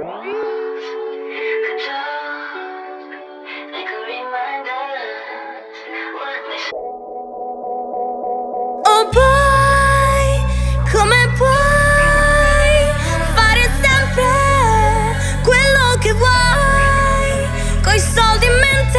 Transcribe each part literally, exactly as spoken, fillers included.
Oh boy, come puoi fare sempre quello che vuoi, coi soldi in mente,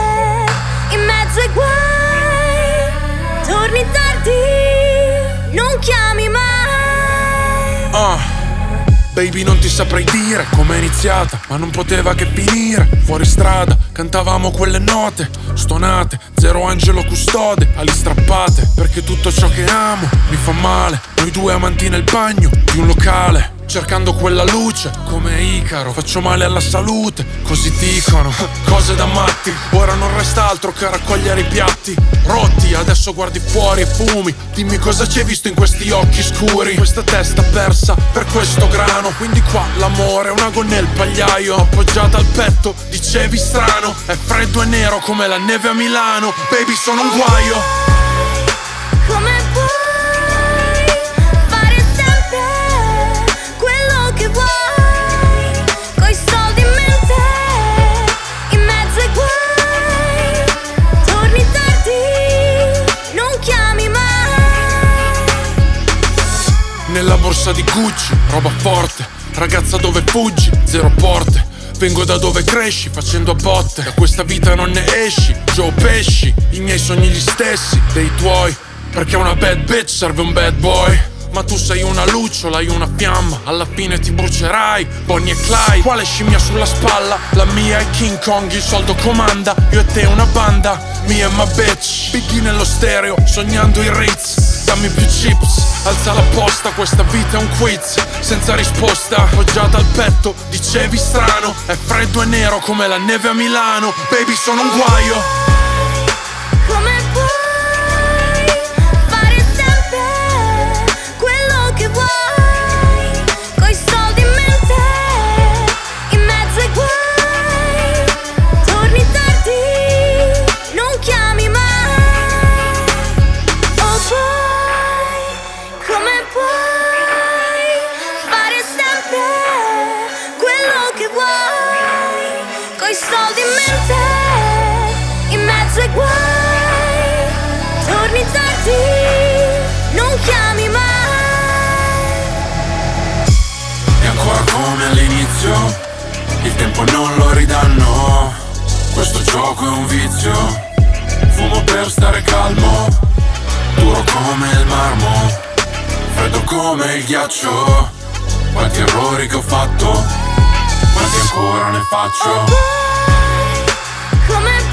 in mezzo ai guai, torni tardi, non chiami mai. Ah, baby, non ti saprei dire com'è iniziata, ma non poteva che finire. Fuori strada, cantavamo quelle note stonate, zero angelo custode, ali strappate, perché tutto ciò che amo mi fa male. Noi due amanti nel bagno di un locale, cercando quella luce come Icaro. Faccio male alla salute, così dicono. Cose da matti, ora non resta altro che raccogliere i piatti rotti. Adesso guardi fuori e fumi, dimmi cosa c'hai visto in questi occhi scuri, questa testa persa per questo grano. Quindi qua l'amore è una gonna nel pagliaio, appoggiata al petto, dicevi strano. È freddo e nero come la neve a Milano. Baby, sono un guaio. Come puoi fare sempre quello che vuoi, coi soldi in mente, in mezzo ai guai, torni tardi, non chiami mai. Nella borsa di Gucci, roba forte. Ragazza, dove fuggi? Zero porte. Vengo da dove cresci, facendo a botte. Da questa vita non ne esci, Joe Pesci. I miei sogni gli stessi, dei tuoi, perché una bad bitch serve un bad boy. Ma tu sei una lucciola, hai una fiamma, alla fine ti brucerai, Bonnie e Clyde. Quale scimmia sulla spalla? La mia è King Kong, il soldo comanda. Io e te una banda, me and my bitch. Biggie nello stereo, sognando i Ritz. Dammi più chips, alza la posta, questa vita è un quiz senza risposta. Appoggiata al petto, dicevi strano. È freddo e nero come la neve a Milano. Baby, sono un guaio. Come puoi fare sempre quello che vuoi, coi soldi in mente, in mezzo ai guai, torni tardi, non chiami mai. Oh boy, come puoi fare sempre quello che vuoi, coi soldi in mente, in mezzo ai guai, torni tardi, non chiami mai. E ancora come all'inizio, il tempo non lo ridanno. Questo gioco è un vizio, fumo per stare calmo. Duro come il marmo, freddo come il ghiaccio. Quanti errori che ho fatto, quanti ancora ne faccio. Oh boy, come